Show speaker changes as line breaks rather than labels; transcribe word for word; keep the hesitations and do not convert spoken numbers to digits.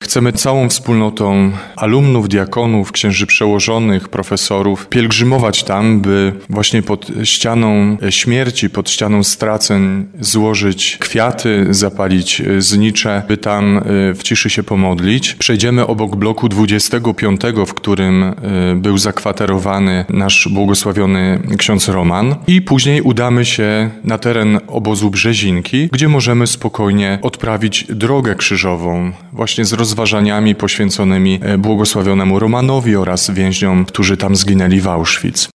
chcemy całą wspólnotą alumnów, diakonów, księży przełożonych, profesorów pielgrzymować tam, by właśnie pod ścianą śmierci, pod ścianą straceń złożyć kwiaty, zapalić znicze, by tam w ciszy się pomodlić. Przejdziemy obok bloku dwudziestego piątego, w którym był zakwaterowany nasz błogosławiony ksiądz Roman, i później udamy się na teren obozu Brzezinki, gdzie możemy spokojnie odprawić drogę krzyżową właśnie z rozważaniami poświęconymi błogosławionemu Romanowi oraz więźniom, którzy tam zginęli w Auschwitz.